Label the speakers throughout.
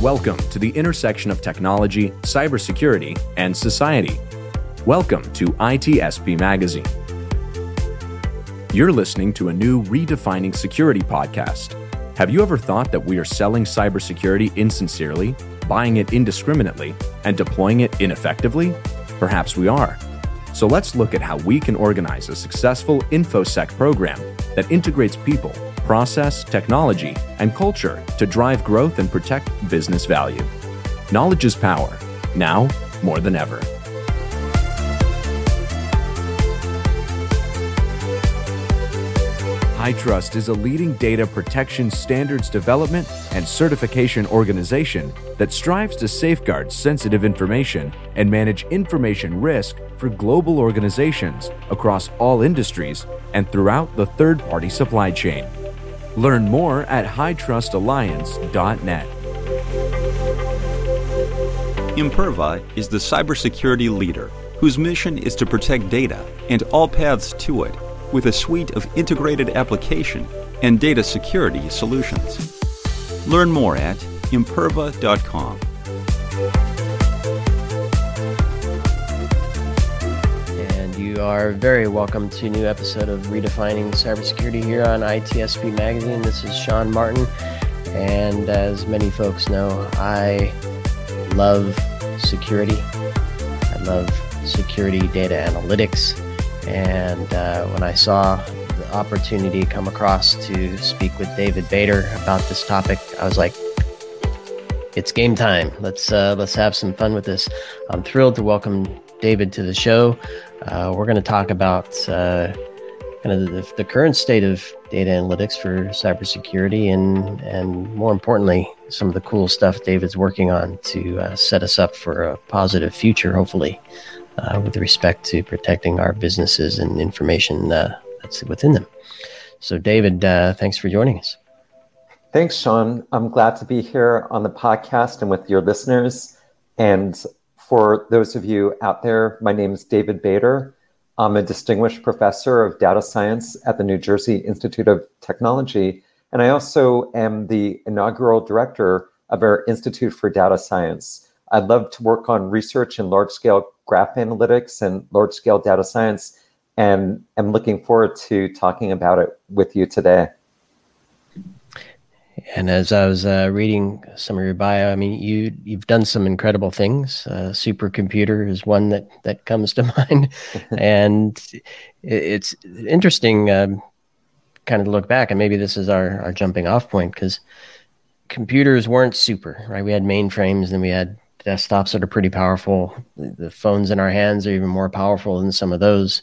Speaker 1: Welcome to the intersection of technology, cybersecurity, and society. Welcome to ITSP Magazine. You're listening to a new Redefining Security podcast. Have you ever thought that we are selling cybersecurity insincerely, buying it indiscriminately, and deploying it ineffectively? Perhaps we are. So let's look at how we can organize a successful InfoSec program that integrates people, process, technology, and culture to drive growth and protect business value. Knowledge is power, now more than ever. HITRUST is a leading data protection standards development and certification organization that strives to safeguard sensitive information and manage information risk for global organizations across all industries and throughout the third-party supply chain. Learn more at HITRUSTalliance.net.
Speaker 2: Imperva is the cybersecurity leader whose mission is to protect data and all paths to it with a suite of integrated application and data security solutions. Learn more at imperva.com.
Speaker 3: And you are very welcome to a new episode of Redefining Cybersecurity here on ITSP Magazine. This is Sean Martin, and as many folks know, I love security. I love security data analytics. And when I saw the opportunity come across to speak with David Bader about this topic, I was like, it's game time. Let's have some fun with this. I'm thrilled to welcome David to the show. We're going to talk about kind of the current state of data analytics for cybersecurity and more importantly, some of the cool stuff David's working on to set us up for a positive future, hopefully. With respect to protecting our businesses and information that's within them. So David, thanks for joining us.
Speaker 4: Thanks, Sean. I'm glad to be here on the podcast and with your listeners. And for those of you out there, my name is David Bader. I'm a distinguished professor of data science at the New Jersey Institute of Technology. And I also am the inaugural director of our Institute for Data Science. I love to work on research in large-scale graph analytics and large-scale data science, and I'm looking forward to talking about it with you today.
Speaker 3: And as I was reading some of your bio, I mean, you've done some incredible things. Supercomputer is one that comes to mind, and it's interesting kind of to look back, and maybe this is our jumping off point, because computers weren't super, right? We had mainframes, and we had desktops that are pretty powerful. The phones in our hands are even more powerful than some of those.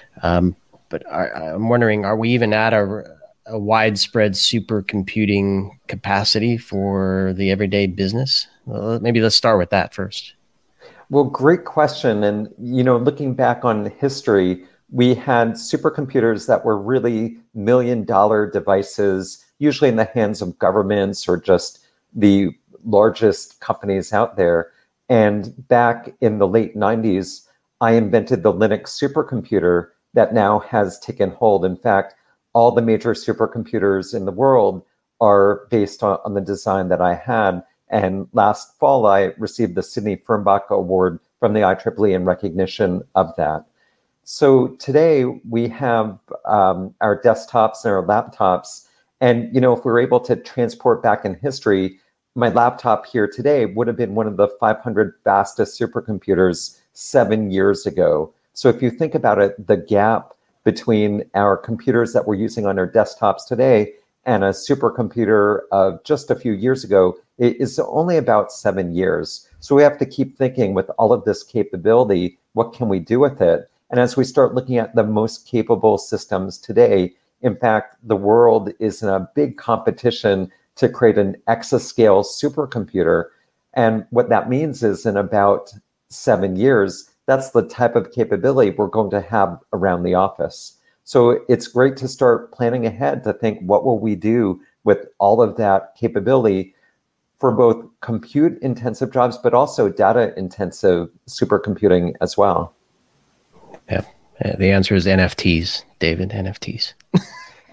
Speaker 3: But I'm wondering, are we even at a widespread supercomputing capacity for the everyday business? Well, maybe let's start with that first.
Speaker 4: Well, great question. And, looking back on history, we had supercomputers that were really million-dollar devices, usually in the hands of governments or just the largest companies out there. And back in the late 90s, I invented the Linux supercomputer that now has taken hold. In fact, all the major supercomputers in the world are based on the design that I had. And last fall, I received the Sidney Fernbach Award from the IEEE in recognition of that. So today we have our desktops and our laptops. And, if we were able to transport back in history, my laptop here today would have been one of the 500 fastest supercomputers 7 years ago. So if you think about it, the gap between our computers that we're using on our desktops today and a supercomputer of just a few years ago is only about 7 years. So we have to keep thinking, with all of this capability, what can we do with it? And as we start looking at the most capable systems today, in fact, the world is in a big competition to create an exascale supercomputer. And what that means is in about 7 years, that's the type of capability we're going to have around the office. So it's great to start planning ahead to think, what will we do with all of that capability for both compute intensive jobs, but also data intensive supercomputing as well?
Speaker 3: Yeah, the answer is NFTs, David, NFTs.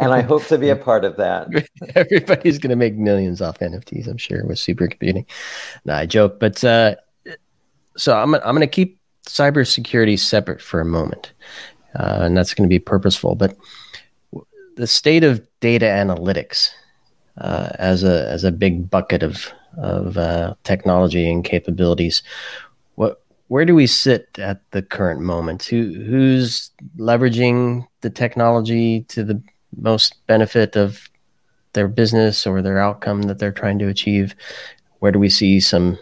Speaker 4: And I hope to be a part of that.
Speaker 3: Everybody's going to make millions off NFTs, I'm sure, with supercomputing. No, I joke. But so I'm going to keep cybersecurity separate for a moment. And that's going to be purposeful. But the state of data analytics as a big bucket of technology and capabilities, where do we sit at the current moment? Who's leveraging the technology to the most benefit of their business or their outcome that they're trying to achieve? Where do we see some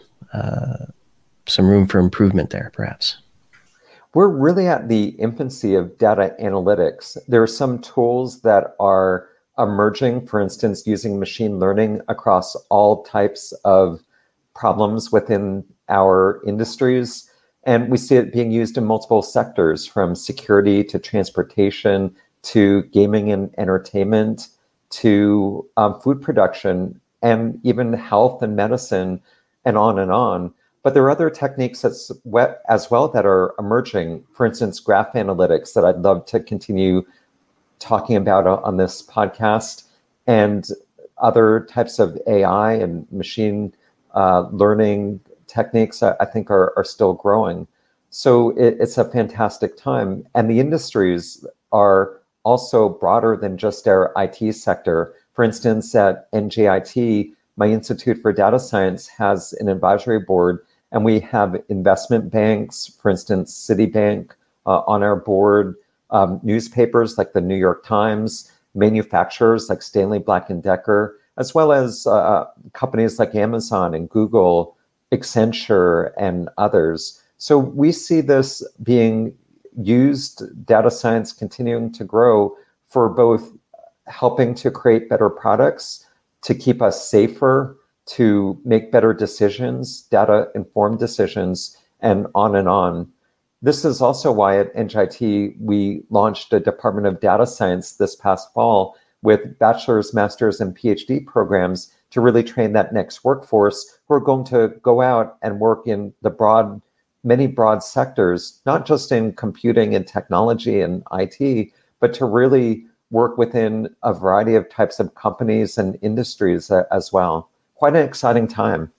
Speaker 3: room for improvement there, perhaps?
Speaker 4: We're really at the infancy of data analytics. There are some tools that are emerging, for instance, using machine learning across all types of problems within our industries. And we see it being used in multiple sectors, from security to transportation to gaming and entertainment to food production and even health and medicine and on and on. But there are other techniques as well that are emerging. For instance, graph analytics that I'd love to continue talking about on this podcast, and other types of AI and machine learning techniques I think are still growing. So it's a fantastic time. And the industries are also broader than just our IT sector. For instance, at NJIT, my Institute for Data Science has an advisory board, and we have investment banks, for instance, Citibank on our board, newspapers like the New York Times, manufacturers like Stanley Black & Decker, as well as companies like Amazon and Google, Accenture, and others. So we see this being used, data science continuing to grow for both helping to create better products, to keep us safer, to make better decisions, data-informed decisions, and on and on. This is also why at NJIT we launched a Department of Data Science this past fall with bachelor's, master's, and PhD programs to really train that next workforce who are going to go out and work in the many broad sectors, not just in computing and technology and IT, but to really work within a variety of types of companies and industries as well. Quite an exciting time.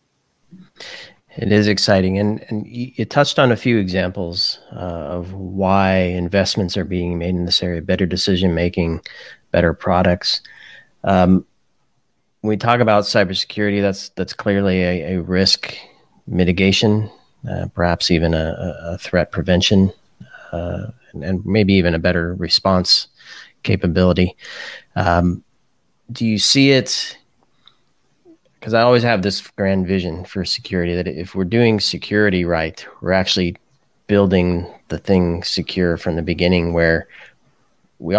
Speaker 3: It is exciting. And you touched on a few examples of why investments are being made in this area: better decision-making, better products. When we talk about cybersecurity, that's clearly a risk mitigation, perhaps even a threat prevention, and maybe even a better response capability. Do you see it? Because I always have this grand vision for security, that if we're doing security right, we're actually building the thing secure from the beginning, where we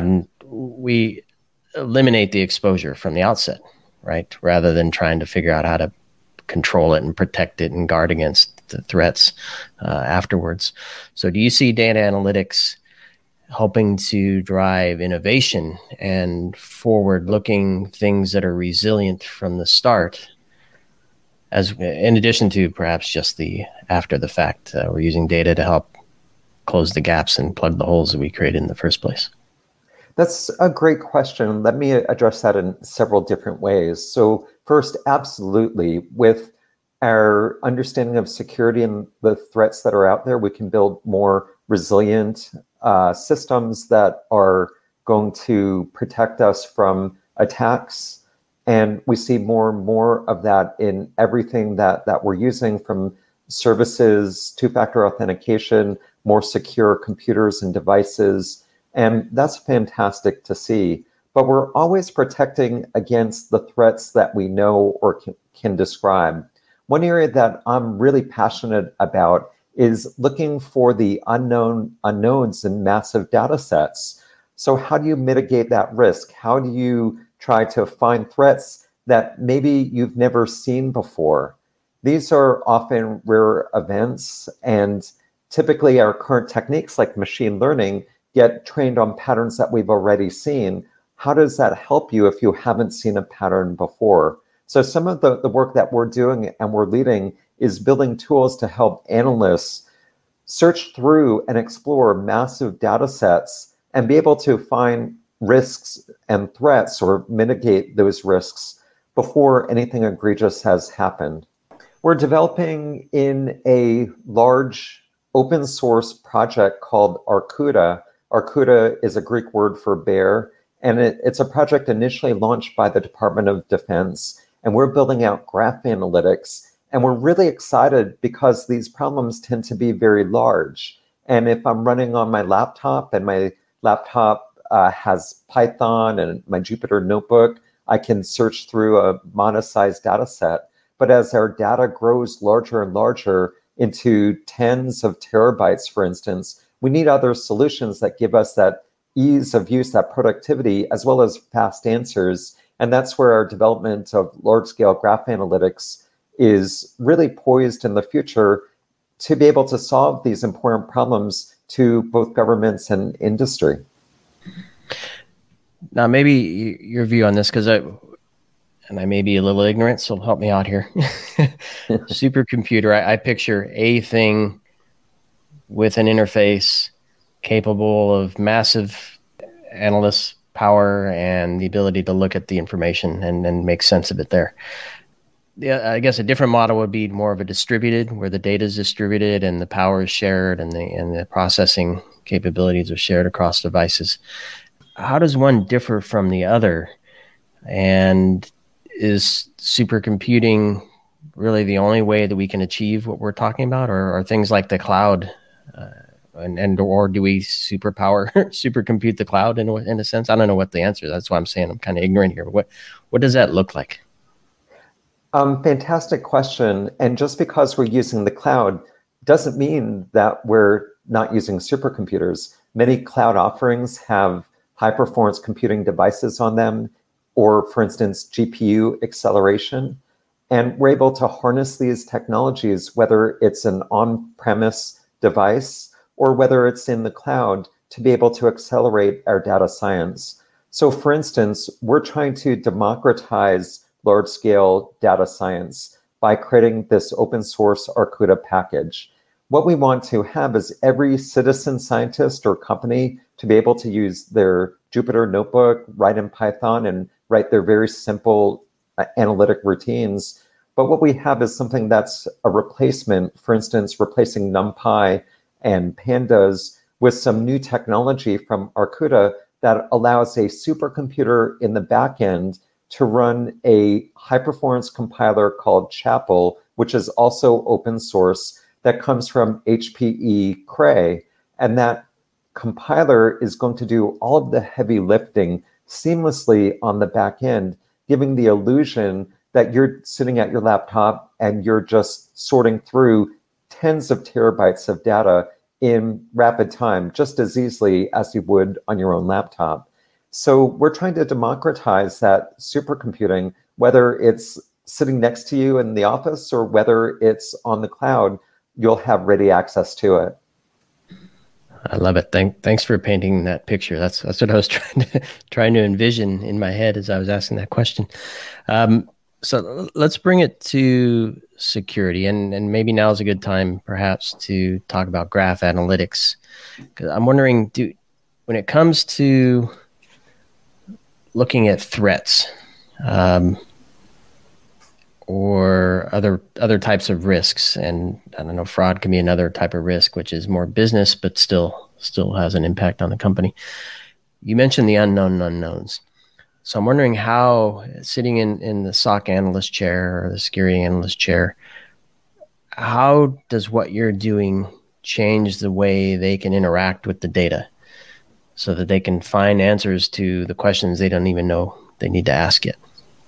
Speaker 3: eliminate the exposure from the outset, right? Rather than trying to figure out how to control it and protect it and guard against the threats afterwards. So do you see data analytics helping to drive innovation and forward-looking things that are resilient from the start, as in addition to perhaps just the after the fact? We're using data to help close the gaps and plug the holes that we created in the first place.
Speaker 4: That's a great question. Let me address that in several different ways. So first, absolutely, with our understanding of security and the threats that are out there, we can build more resilient systems that are going to protect us from attacks. And we see more and more of that in everything that we're using, from services, two-factor authentication, more secure computers and devices. And that's fantastic to see. But we're always protecting against the threats that we know or can describe. One area that I'm really passionate about is looking for the unknowns in massive data sets. So how do you mitigate that risk? How do you try to find threats that maybe you've never seen before? These are often rare events, and typically our current techniques like machine learning get trained on patterns that we've already seen. How does that help you if you haven't seen a pattern before? So some of the work that we're doing and we're leading is building tools to help analysts search through and explore massive data sets and be able to find risks and threats or mitigate those risks before anything egregious has happened. We're developing in a large open source project called Arcuda. Arcuda is a Greek word for bear, and it's a project initially launched by the Department of Defense. And we're building out graph analytics. And we're really excited because these problems tend to be very large. And if I'm running on my laptop and my laptop has Python and my Jupyter notebook, I can search through a monetized data set. But as our data grows larger and larger into tens of terabytes, for instance, we need other solutions that give us that ease of use, that productivity, as well as fast answers. And that's where our development of large-scale graph analytics is really poised in the future to be able to solve these important problems to both governments and industry.
Speaker 3: Now, maybe your view on this, because I may be a little ignorant, so help me out here. Supercomputer, I picture a thing with an interface capable of massive analyst power and the ability to look at the information and make sense of it there. Yeah, I guess a different model would be more of a distributed, where the data is distributed and the power is shared and the processing capabilities are shared across devices. How does one differ from the other? And is supercomputing really the only way that we can achieve what we're talking about, or are things like the cloud, or do we supercompute the cloud in a sense? I don't know what the answer is. That's why I'm saying I'm kind of ignorant here. What does that look like?
Speaker 4: Fantastic question. And just because we're using the cloud doesn't mean that we're not using supercomputers. Many cloud offerings have high-performance computing devices on them, or, for instance, GPU acceleration. And we're able to harness these technologies, whether it's an on-premise device or whether it's in the cloud, to be able to accelerate our data science. So, for instance, we're trying to democratize large-scale data science by creating this open source Arcuda package. What we want to have is every citizen scientist or company to be able to use their Jupyter notebook, write in Python, and write their very simple analytic routines. But what we have is something that's a replacement, for instance, replacing NumPy and Pandas with some new technology from Arcuda that allows a supercomputer in the back end to run a high-performance compiler called Chapel, which is also open source, that comes from HPE Cray. And that compiler is going to do all of the heavy lifting seamlessly on the back end, giving the illusion that you're sitting at your laptop and you're just sorting through tens of terabytes of data in rapid time, just as easily as you would on your own laptop. So we're trying to democratize that supercomputing, whether it's sitting next to you in the office or whether it's on the cloud, you'll have ready access to it.
Speaker 3: I love it. Thanks for painting that picture. That's what I was trying to envision in my head as I was asking that question. So let's bring it to security, and maybe now is a good time perhaps to talk about graph analytics. 'Cause I'm wondering, when it comes to looking at threats, or other types of risks, and I don't know, fraud can be another type of risk, which is more business, but still has an impact on the company. You mentioned the unknown unknowns. So I'm wondering how, sitting in the SOC analyst chair or the security analyst chair, how does what you're doing change the way they can interact with the data so that they can find answers to the questions they don't even know they need to ask yet?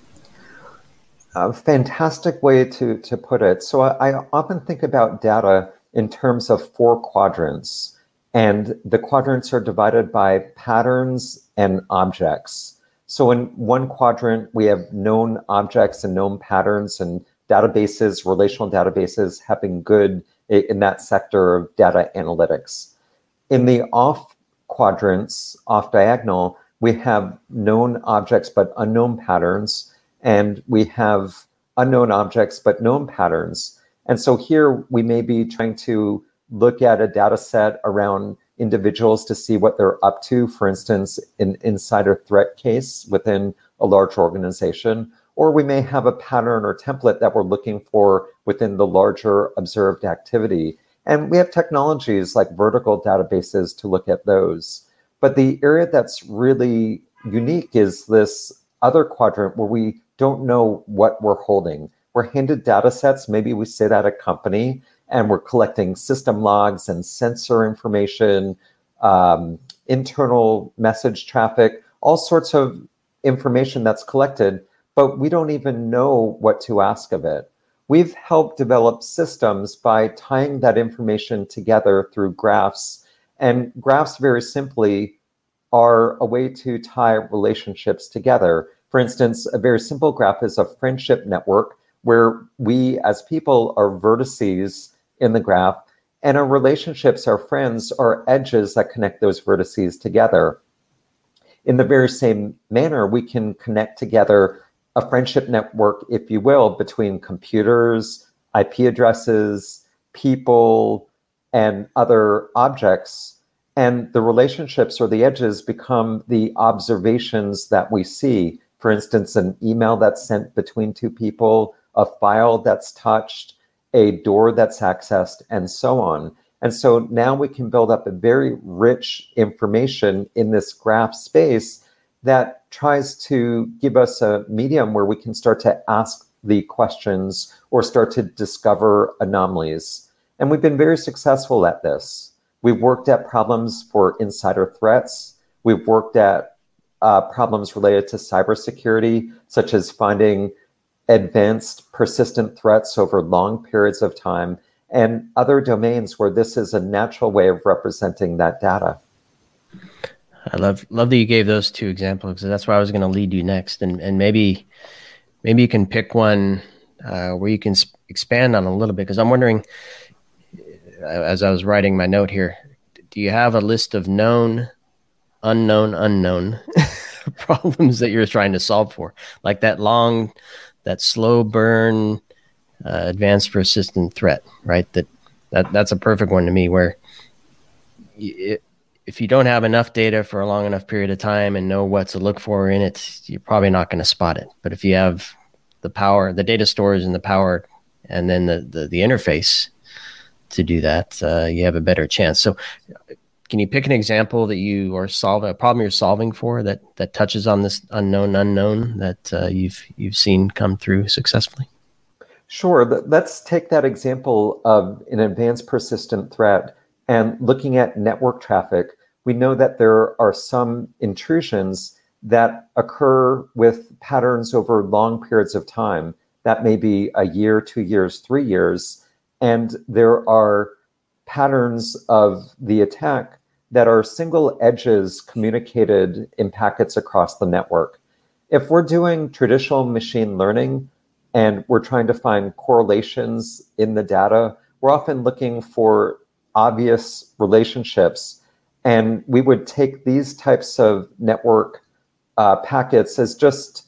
Speaker 4: A fantastic way to put it. So I often think about data in terms of 4 quadrants, and the quadrants are divided by patterns and objects. So in one quadrant, we have known objects and known patterns, and databases, relational databases, have been good in that sector of data analytics. In the off quadrants, off diagonal, we have known objects but unknown patterns, and we have unknown objects but known patterns. And so here we may be trying to look at a data set around individuals to see what they're up to, for instance, an insider threat case within a large organization, or we may have a pattern or template that we're looking for within the larger observed activity. And we have technologies like vertical databases to look at those. But the area that's really unique is this other quadrant where we don't know what we're holding. We're handed data sets, maybe we sit at a company and we're collecting system logs and sensor information, internal message traffic, all sorts of information that's collected, but we don't even know what to ask of it. We've helped develop systems by tying that information together through graphs. And graphs, very simply, are a way to tie relationships together. For instance, a very simple graph is a friendship network where we as people are vertices in the graph, and our relationships, our friends, are edges that connect those vertices together. In the very same manner, we can connect together a friendship network, if you will, between computers, IP addresses, people, and other objects. And the relationships or the edges become the observations that we see. For instance, an email that's sent between two people, a file that's touched, a door that's accessed, and so on. And so now we can build up a very rich information in this graph space that tries to give us a medium where we can start to ask the questions or start to discover anomalies. And we've been very successful at this. We've worked at problems for insider threats. We've worked at problems related to cybersecurity, such as finding advanced persistent threats over long periods of time, and other domains where this is a natural way of representing that data.
Speaker 3: I love that you gave those two examples, because that's where I was going to lead you next. And maybe you can pick one where you can expand on a little bit, because I'm wondering, as I was writing my note here, do you have a list of known, unknown problems that you're trying to solve for? Like that slow burn, advanced persistent threat, right? That's a perfect one to me, where if you don't have enough data for a long enough period of time and know what to look for in it, you're probably not going to spot it. But if you have the power, the data stores and the power, and then the interface to do that, you have a better chance. So can you pick an example that you are solving, a problem you're solving for that touches on this unknown that you've seen come through successfully?
Speaker 4: Sure. Let's take that example of an advanced persistent threat and looking at network traffic. We know that there are some intrusions that occur with patterns over long periods of time. That may be a year, 2 years, 3 years. And there are patterns of the attack that are single edges communicated in packets across the network. If we're doing traditional machine learning and we're trying to find correlations in the data, we're often looking for obvious relationships. And we would take these types of network packets as just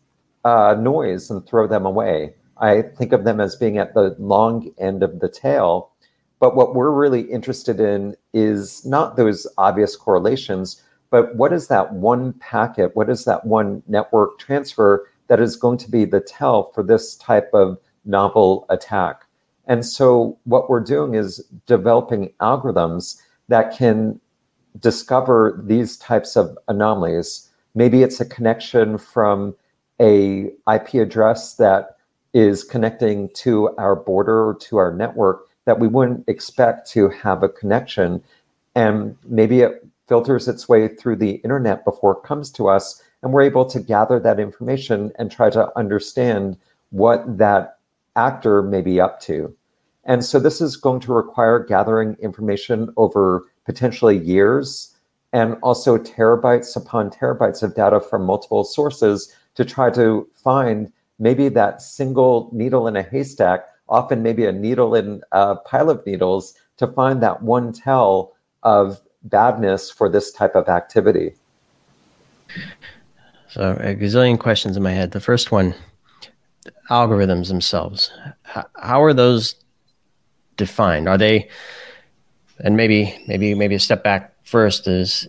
Speaker 4: noise and throw them away. I think of them as being at the long end of the tail. But what we're really interested in is not those obvious correlations, but what is that one packet, what is that one network transfer that is going to be the tell for this type of novel attack? And so what we're doing is developing algorithms that can discover these types of anomalies. Maybe it's a connection from a IP address that is connecting to our border or to our network that we wouldn't expect to have a connection. And maybe it filters its way through the internet before it comes to us, and we're able to gather that information and try to understand what that actor may be up to. And so this is going to require gathering information over potentially years, and also terabytes upon terabytes of data from multiple sources to try to find maybe that single needle in a haystack, often maybe a needle in a pile of needles, to find that one tell of badness for this type of activity.
Speaker 3: So a gazillion questions in my head. The first one, algorithms themselves. How are those defined? Are they And maybe a step back first is,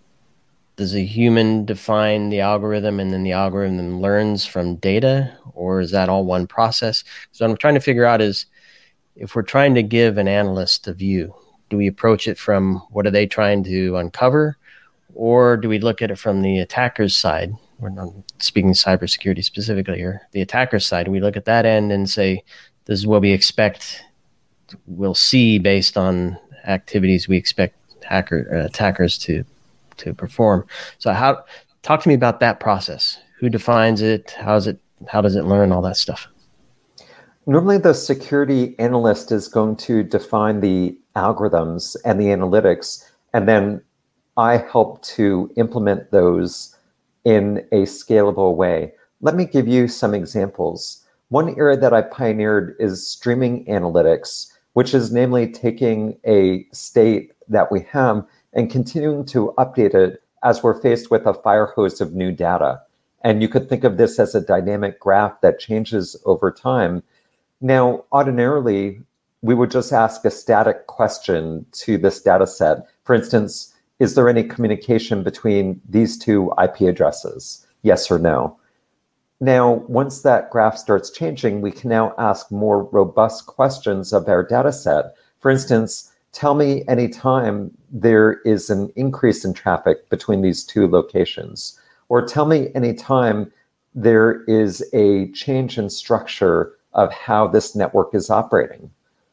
Speaker 3: does a human define the algorithm and then the algorithm learns from data, or is that all one process? So what I'm trying to figure out is, if we're trying to give an analyst a view, do we approach it from what are they trying to uncover, or do we look at it from the attacker's side? We're not speaking cybersecurity specifically here. The attacker's side, we look at that end and say, this is what we expect we'll see based on activities we expect attackers to perform. So talk to me about that process. Who defines it? How does it learn all that stuff?
Speaker 4: Normally, the security analyst is going to define the algorithms and the analytics, and then I help to implement those in a scalable way. Let me give you some examples. One area that I pioneered is streaming analytics, which is namely taking a state that we have and continuing to update it as we're faced with a fire hose of new data. And you could think of this as a dynamic graph that changes over time. Now, ordinarily, we would just ask a static question to this data set. For instance, is there any communication between these two IP addresses? Yes or no? Now, once that graph starts changing, we can now ask more robust questions of our data set. For instance, tell me any time there is an increase in traffic between these two locations, or tell me any time there is a change in structure of how this network is operating,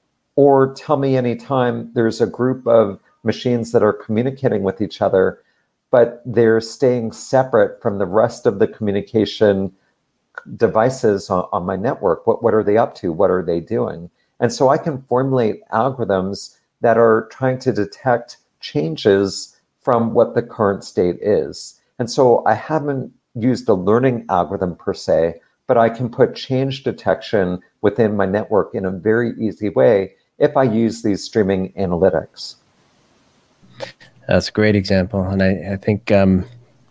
Speaker 4: or tell me any time there's a group of machines that are communicating with each other, but they're staying separate from the rest of the communication devices on my network. What are they up to? What are they doing? And so I can formulate algorithms that are trying to detect changes from what the current state is. And so I haven't used a learning algorithm per se, but I can put change detection within my network in a very easy way if I use these streaming analytics.
Speaker 3: That's a great example. And I think a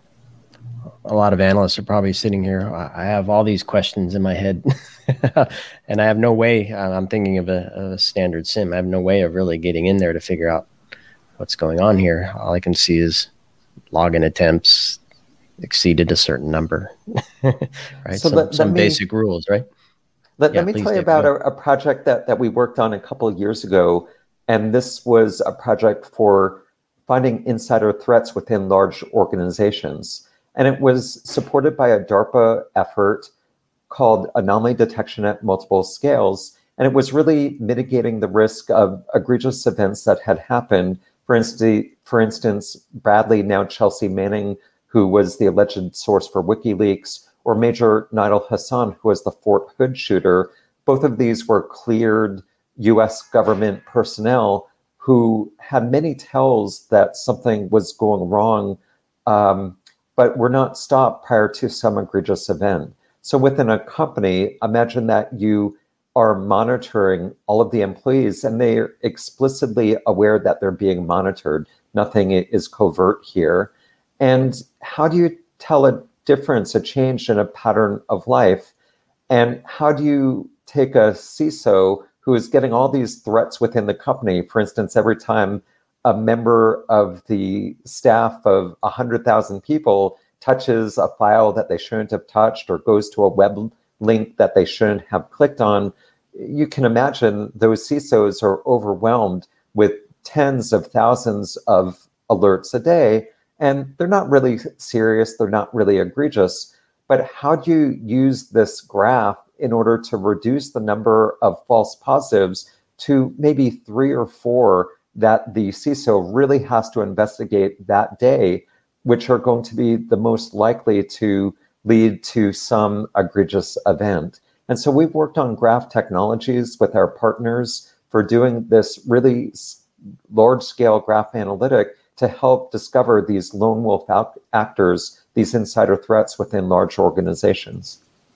Speaker 3: lot of analysts are probably sitting here. I have all these questions in my head and I have no way. I'm thinking of a standard SIEM. I have no way of really getting in there to figure out what's going on here. All I can see is login attempts exceeded a certain number, right? So some basic rules, right?
Speaker 4: Let me tell you about a project that we worked on a couple of years ago. And this was a project for finding insider threats within large organizations. And it was supported by a DARPA effort called Anomaly Detection at Multiple Scales. And it was really mitigating the risk of egregious events that had happened. For instance, Bradley, now Chelsea Manning, who was the alleged source for WikiLeaks, or Major Nidal Hasan, who was the Fort Hood shooter. Both of these were cleared US government personnel who had many tells that something was going wrong, but were not stopped prior to some egregious event. So within a company, imagine that you are monitoring all of the employees and they're explicitly aware that they're being monitored. Nothing is covert here. And how do you tell a difference, a change in a pattern of life? And how do you take a CISO who is getting all these threats within the company? For instance, every time a member of the staff of 100,000 people touches a file that they shouldn't have touched or goes to a web link that they shouldn't have clicked on, you can imagine those CISOs are overwhelmed with tens of thousands of alerts a day. And they're not really serious, they're not really egregious, but how do you use this graph in order to reduce the number of false positives to maybe 3 or 4 that the CISO really has to investigate that day, which are going to be the most likely to lead to some egregious event? And so we've worked on graph technologies with our partners for doing this really large-scale graph analytic to help discover these lone wolf actors, these insider threats within large organizations.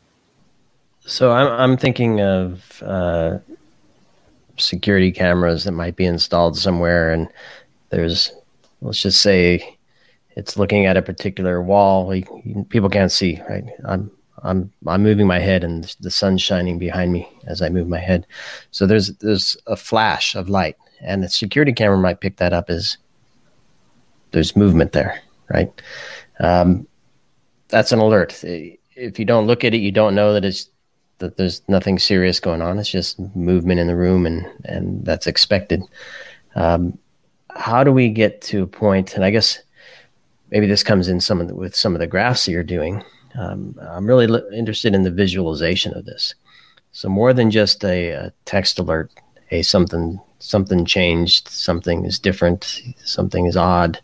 Speaker 3: So I'm thinking of security cameras that might be installed somewhere, and there's, let's just say, it's looking at a particular wall. People can't see, right? I'm moving my head, and the sun's shining behind me as I move my head. So there's a flash of light, and the security camera might pick that up as there's movement there, right? That's an alert. If you don't look at it, you don't know that there's nothing serious going on. It's just movement in the room, and that's expected. How do we get to a point, and I guess maybe this comes in with some of the graphs that you're doing. I'm really interested in the visualization of this. So more than just a text alert, hey, something changed, something is different, something is odd.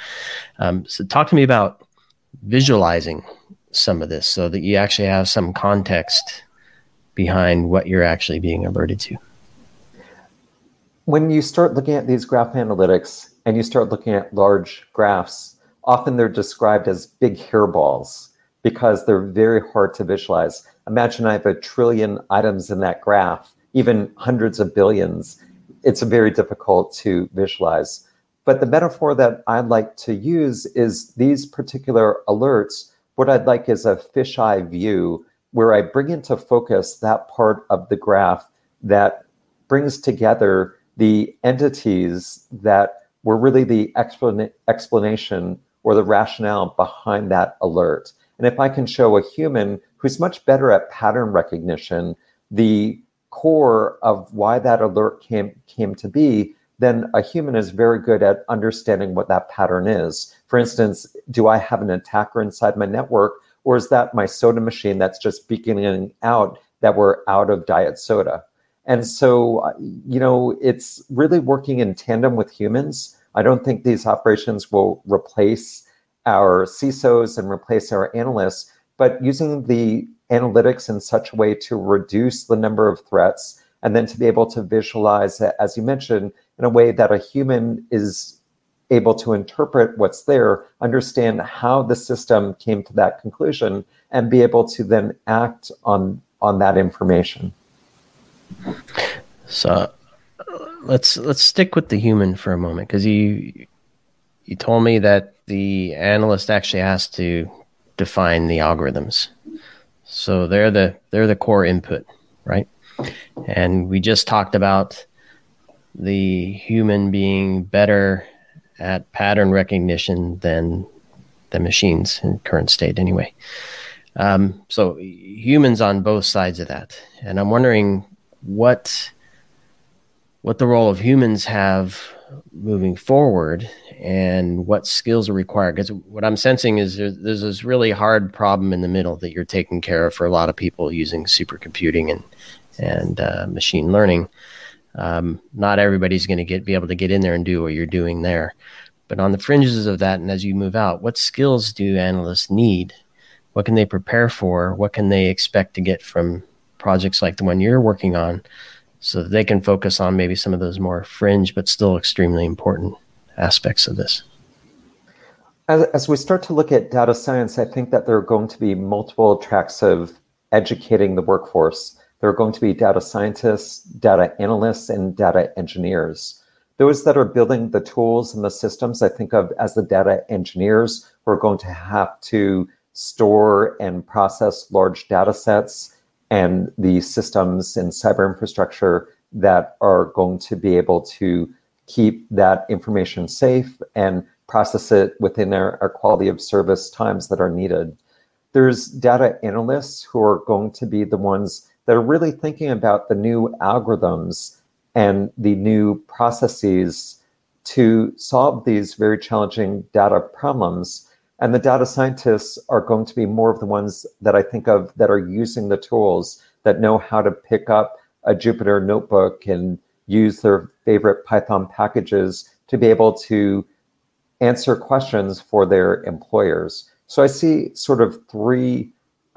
Speaker 3: So talk to me about visualizing some of this so that you actually have some context behind what you're actually being alerted to.
Speaker 4: When you start looking at these graph analytics and you start looking at large graphs, often they're described as big hairballs because they're very hard to visualize. Imagine I have 1 trillion items in that graph, even hundreds of billions. It's very difficult to visualize. But the metaphor that I'd like to use is these particular alerts. What I'd like is a fisheye view where I bring into focus that part of the graph that brings together the entities that were really the explanation or the rationale behind that alert. And if I can show a human who's much better at pattern recognition, the core of why that alert came to be, then a human is very good at understanding what that pattern is. For instance, do I have an attacker inside my network, or is that my soda machine that's just beaconing out that we're out of diet soda? And so, it's really working in tandem with humans. I don't think these operations will replace our CISOs and replace our analysts, but using the analytics in such a way to reduce the number of threats and then to be able to visualize, as you mentioned, in a way that a human is able to interpret what's there, understand how the system came to that conclusion, and be able to then act on that information.
Speaker 3: So let's stick with the human for a moment, because you told me that the analyst actually has to define the algorithms. So they're the core input, right? And we just talked about the human being better at pattern recognition than the machines in current state anyway. So humans on both sides of that. And I'm wondering what the role of humans have moving forward and what skills are required. Because what I'm sensing is there's this really hard problem in the middle that you're taking care of for a lot of people using supercomputing and machine learning. Not everybody's going to be able to get in there and do what you're doing there. But on the fringes of that, and as you move out, what skills do analysts need? What can they prepare for? What can they expect to get from projects like the one you're working on, so that they can focus on maybe some of those more fringe but still extremely important aspects of this?
Speaker 4: As we start to look at data science, I think that there are going to be multiple tracks of educating the workforce. There are going to be data scientists, data analysts, and data engineers. Those that are building the tools and the systems, I think of as the data engineers, who are going to have to store and process large data sets and the systems and cyber infrastructure that are going to be able to keep that information safe and process it within our quality of service times that are needed. There's data analysts who are going to be the ones that are really thinking about the new algorithms and the new processes to solve these very challenging data problems. And the data scientists are going to be more of the ones that I think of that are using the tools, that know how to pick up a Jupyter notebook and use their favorite Python packages to be able to answer questions for their employers. So I see sort of three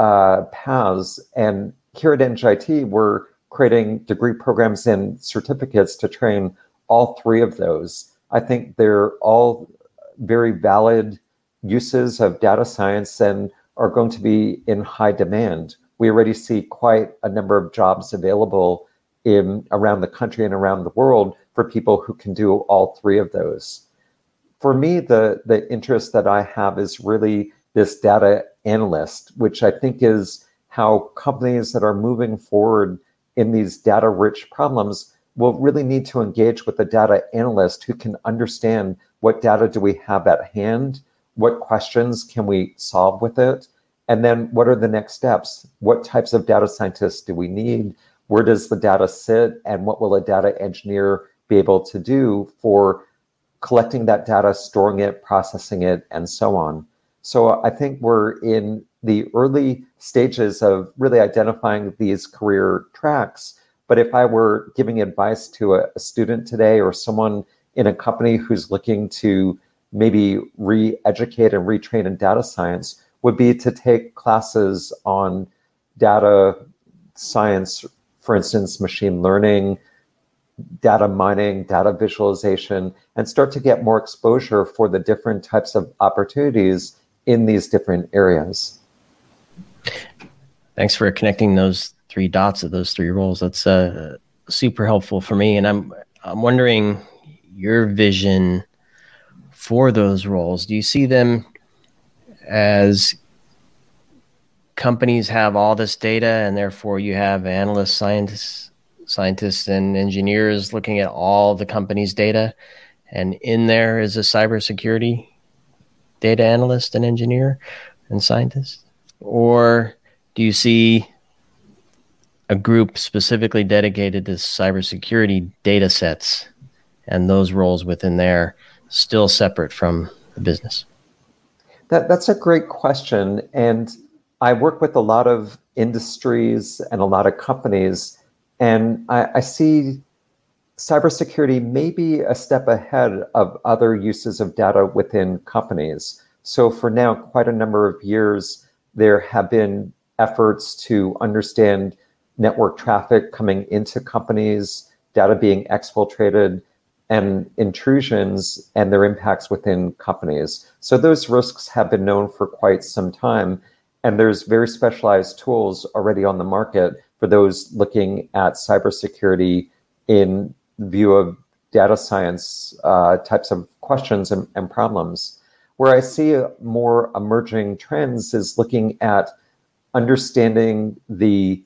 Speaker 4: paths. And here at NGIT, we're creating degree programs and certificates to train all three of those. I think they're all very valid uses of data science and are going to be in high demand. We already see quite a number of jobs available around the country and around the world for people who can do all three of those. For me, the interest that I have is really this data analyst, which I think is how companies that are moving forward in these data-rich problems we'll really need to engage with the data analyst who can understand what data do we have at hand, what questions can we solve with it, and then what are the next steps? What types of data scientists do we need? Where does the data sit? And what will a data engineer be able to do for collecting that data, storing it, processing it, and so on? So I think we're in the early stages of really identifying these career tracks. But if I were giving advice to a student today or someone in a company who's looking to maybe re-educate and retrain in data science, would be to take classes on data science, for instance, machine learning, data mining, data visualization, and start to get more exposure for the different types of opportunities in these different areas.
Speaker 3: Thanks for connecting those three dots of those three roles. That's super helpful for me. And I'm wondering your vision for those roles. Do you see them as companies have all this data and therefore you have analysts, scientists and engineers looking at all the company's data, and in there is a cybersecurity data analyst and engineer and scientist? Or do you see a group specifically dedicated to cybersecurity data sets and those roles within there still separate from the business?
Speaker 4: That's a great question. And I work with a lot of industries and a lot of companies, and I see cybersecurity may be a step ahead of other uses of data within companies. So for now, quite a number of years, there have been efforts to understand network traffic coming into companies, data being exfiltrated, and intrusions and their impacts within companies. So those risks have been known for quite some time. And there's very specialized tools already on the market for those looking at cybersecurity in view of data science types of questions and problems. Where I see more emerging trends is looking at understanding the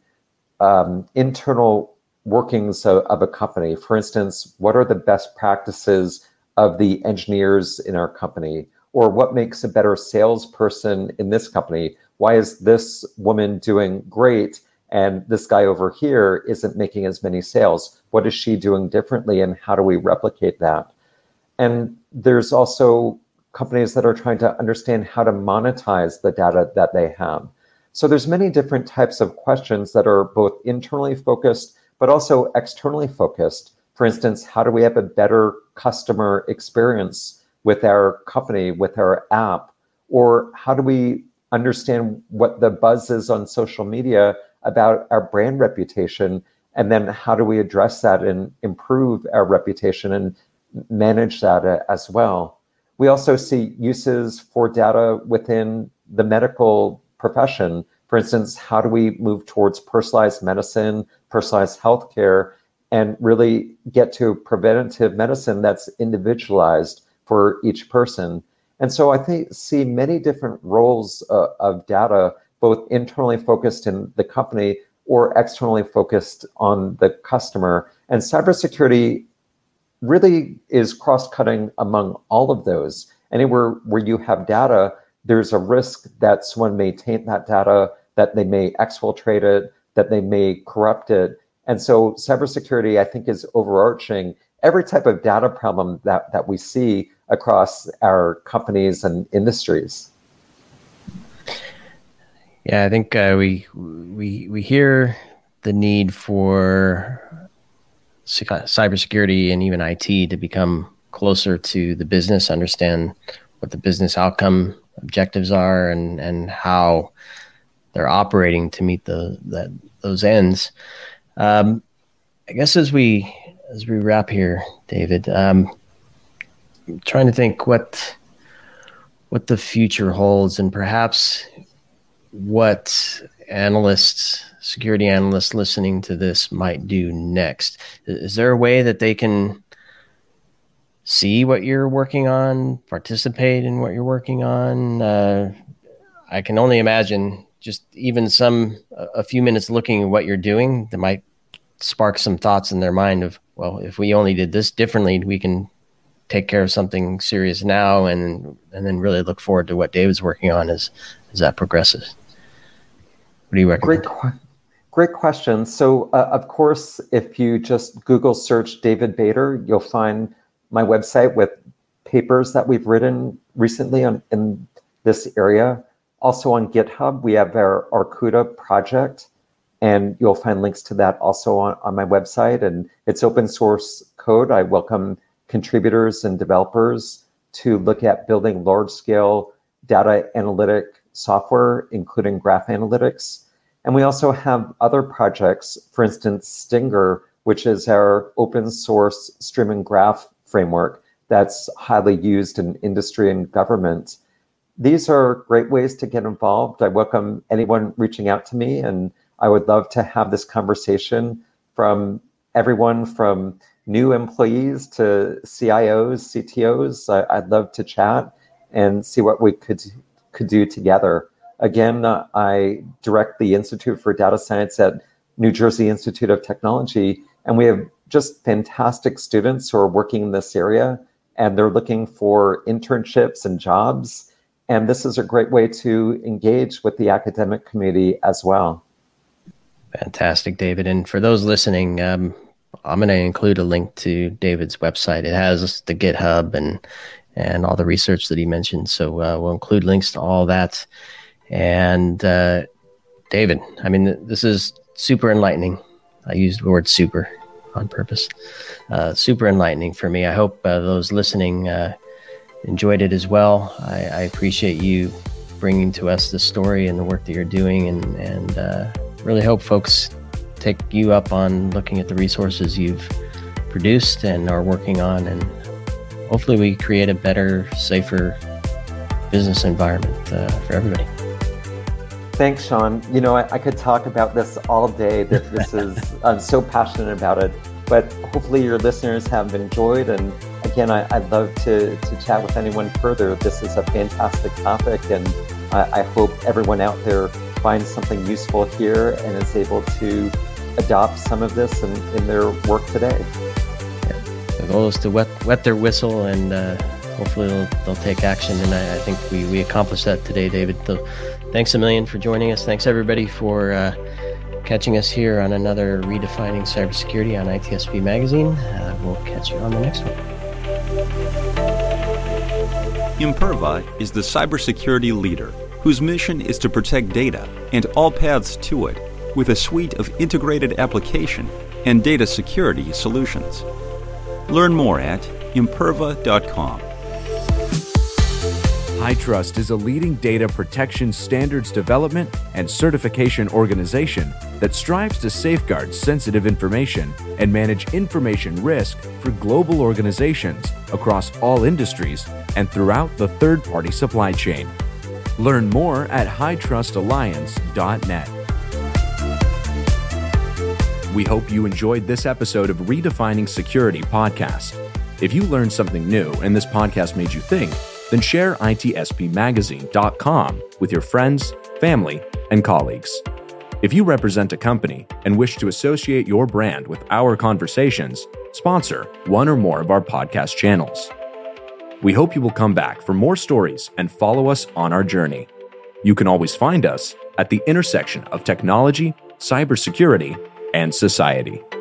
Speaker 4: internal workings of a company. For instance, what are the best practices of the engineers in our company? Or what makes a better salesperson in this company? Why is this woman doing great and this guy over here isn't making as many sales? What is she doing differently, and how do we replicate that? And there's also companies that are trying to understand how to monetize the data that they have. So there's many different types of questions that are both internally focused, but also externally focused. For instance, how do we have a better customer experience with our company, with our app? Or how do we understand what the buzz is on social media about our brand reputation? And then how do we address that and improve our reputation and manage that as well? We also see uses for data within the medical profession. For instance, how do we move towards personalized medicine, personalized healthcare, and really get to preventative medicine that's individualized for each person? And so I see many different roles of data, both internally focused in the company or externally focused on the customer. And cybersecurity really is cross-cutting among all of those. Anywhere where you have data, there's a risk that someone may taint that data, that they may exfiltrate it, that they may corrupt it. And so cybersecurity, I think, is overarching every type of data problem that we see across our companies and industries.
Speaker 3: Yeah, I think we hear the need for cybersecurity and even IT to become closer to the business, understand what the business outcome objectives are and how they're operating to meet those ends. I guess as we wrap here, David, I'm trying to think what the future holds, and perhaps what security analysts listening to this might do next. Is there a way that they can see what you're working on, participate in what you're working on? I can only imagine just even a few minutes looking at what you're doing that might spark some thoughts in their mind of well, if we only did this differently, we can take care of something serious now and then really look forward to what David's working on as that progresses. What do you recommend?
Speaker 4: Great question. So, of course, if you just Google search David Bader, you'll find my website with papers that we've written recently in this area. Also on GitHub, we have our Arcuda project, and you'll find links to that also on my website. And it's open source code. I welcome contributors and developers to look at building large-scale data analytic software, including graph analytics. And we also have other projects, for instance, Stinger, which is our open source streaming graph framework that's highly used in industry and government. These are great ways to get involved. I welcome anyone reaching out to me, and I would love to have this conversation from everyone from new employees to CIOs, CTOs. I'd love to chat and see what we could do together. Again, I direct the Institute for Data Science at New Jersey Institute of Technology, and we have just fantastic students who are working in this area, and they're looking for internships and jobs. And this is a great way to engage with the academic community as well.
Speaker 3: Fantastic, David. And for those listening, I'm going to include a link to David's website. It has the GitHub and all the research that he mentioned. So we'll include links to all that. And David, I mean, this is super enlightening. I used the word super on purpose. Super enlightening for me. I hope those listening enjoyed it as well. I appreciate you bringing to us the story and the work that you're doing, and really hope folks take you up on looking at the resources you've produced and are working on, and hopefully we create a better, safer business environment for everybody.
Speaker 4: Thanks, Sean. You know, I could talk about this all day. I'm so passionate about it, but hopefully your listeners have enjoyed. And again, I'd love to chat with anyone further. This is a fantastic topic, and I hope everyone out there finds something useful here and is able to adopt some of this in their work today.
Speaker 3: Yeah. The goal is to wet their whistle, and hopefully they'll take action. And I think we accomplished that today, David. So thanks a million for joining us. Thanks everybody for catching us here on another Redefining Cybersecurity on ITSP Magazine. We'll catch you on the next one.
Speaker 2: Imperva is the cybersecurity leader whose mission is to protect data and all paths to it with a suite of integrated application and data security solutions. Learn more at imperva.com.
Speaker 1: HITRUST is a leading data protection standards development and certification organization that strives to safeguard sensitive information and manage information risk for global organizations across all industries and throughout the third-party supply chain. Learn more at HITRUSTalliance.net. We hope you enjoyed this episode of Redefining Security podcast. If you learned something new and this podcast made you think, then share itspmagazine.com with your friends, family, and colleagues. If you represent a company and wish to associate your brand with our conversations, sponsor one or more of our podcast channels. We hope you will come back for more stories and follow us on our journey. You can always find us at the intersection of technology, cybersecurity, and society.